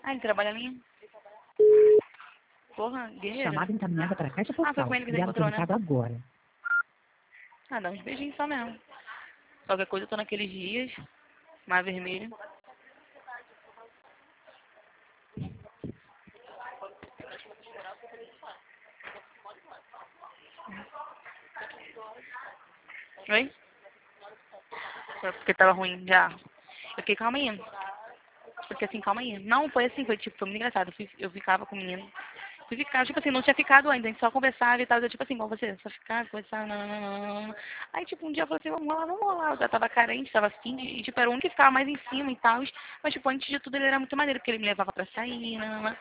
Ai, trabalha ali. Porra, guerreiro. Chamada encaminhada para a caixa Foi postal. com ele que você Enviado encontrou, né? publicado agora. Ah, dá uns beijinhos só mesmo. Qualquer coisa eu tô naqueles dias. Mar vermelho. Oi? Foi porque tava ruim já. Eu fiquei, calma aí. Porque assim, calma aí. Não, foi assim, foi tipo, foi muito engraçado. Eu ficava com o menino. Fui ficar, tipo assim, não tinha ficado ainda, a gente só conversava e tal. Eu, tipo assim, igual você, só ficar, conversar, não. Aí, tipo, um dia eu falei assim, vamos lá. Eu já tava carente, tava afim, e, tipo, era o único que ficava mais em cima e tal. Mas, tipo, antes de tudo ele era muito maneiro, porque ele me levava pra sair, não.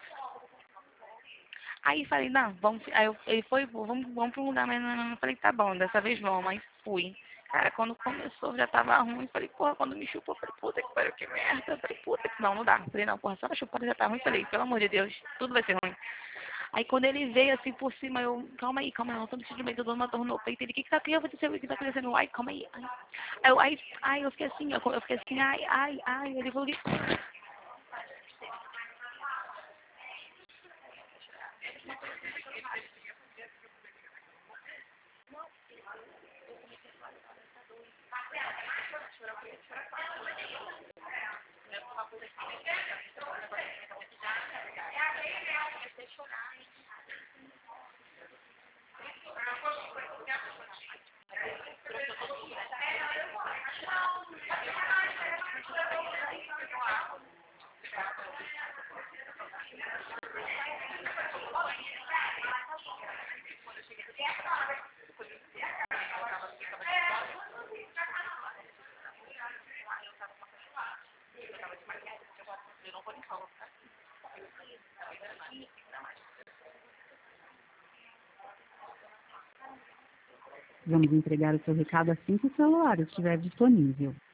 Aí falei, não, vamos. Ele foi, vamos pra um lugar, mas não. Eu falei, tá bom, dessa vez vamos. Aí fui. Cara, quando começou já tava ruim. Falei, porra, quando me chupou, falei, puta que pariu, que merda. Falei, puta que não dá. Falei, não, porra, só a chupada já tá ruim. Falei, pelo amor de Deus, tudo vai ser ruim. Aí quando ele veio assim por cima, eu, calma aí, não tô me sentindo bem, tô dando uma dor no peito. Ele, o que tá acontecendo? O que tá acontecendo? Ai, calma aí. Eu fiquei assim, eu fiquei assim, ai. Ele falou que... Vamos entregar o seu recado assim que o celular estiver disponível.